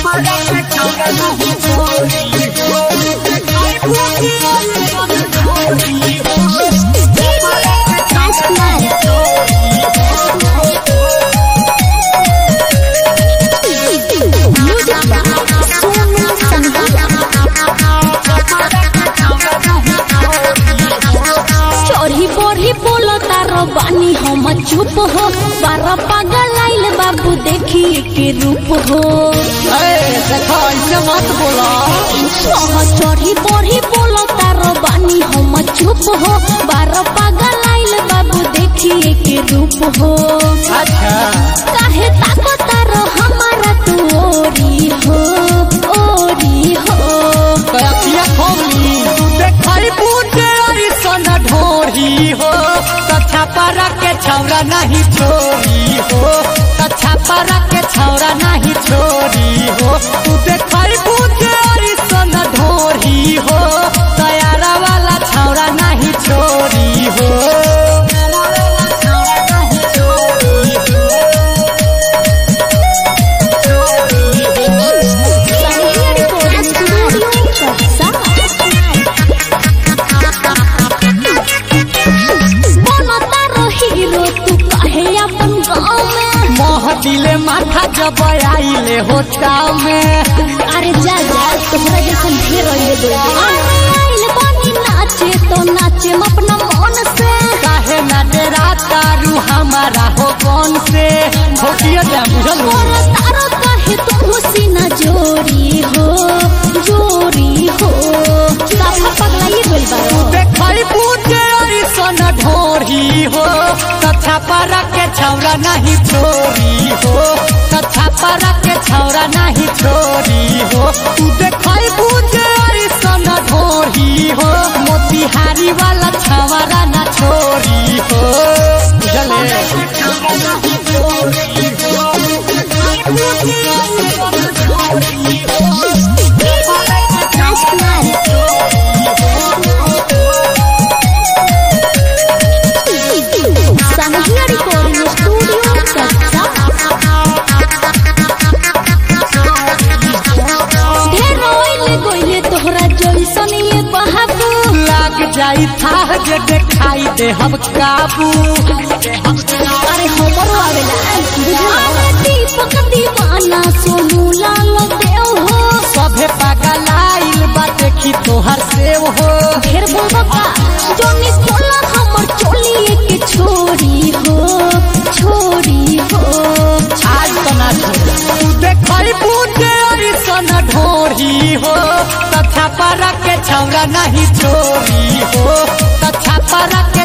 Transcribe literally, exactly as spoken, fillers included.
बानी हम चुप हो बारह पागल आइल बाबू देखी के रूप हो मत बोला चढ़ी बढ़ी बोलो तारो बानी हम चुप हो बारह पागल आइल बाबू देखी के रूप हो अच्छा काहे ताको तारो हमारा तू ओरी हो ओरी हो कया खोली देखाई बूटे अरी सन ढोरी हो कच्छा पारा के छौरा नहीं छोरी हो कच्छा पारा के छौरा नहीं छोरी हो तू देखाई बूटे अरी सन ढोरी हो तैयारा वाला छौरा नहीं छोरी हो दिले माथा जब आइले होता में अरे जा जा तुम्हारा जैसे ढेर होइले आइल बानी नाचे तो नाचे अपना मन से काहे ना डेरा तारू हमारा हो कौन से होतिया जा बुझल और तारो काहे तुम सीना जोरी हो जोरी हो साफा पगलाई बोल बारो देखाई पूजे अरी सन ढोरी हो कच्छा पारा के छौरा नहीं छोरी हो कच्छा पारा के छौरा नहीं छोरी हो तू देखाई पूजे अरी सन ढोरी हो मोतिहारी वाला छौरा ना छोरी हो जाई था जे देखाई दे हम काबू अरे हमरो आवेला बुझला दीपक दीवाना सोनू लाल देव हो सभे पागल आइल बा देखी तोहर सेव हो ढेर बोलबा जोनी खोला हमर चोली के छोरी हो छोरी हो आज तना तू देखाई बूटे अरी सन ढोरी हो कच्छा पारा के छौरा नहीं छोरी हो कच्छा पारा के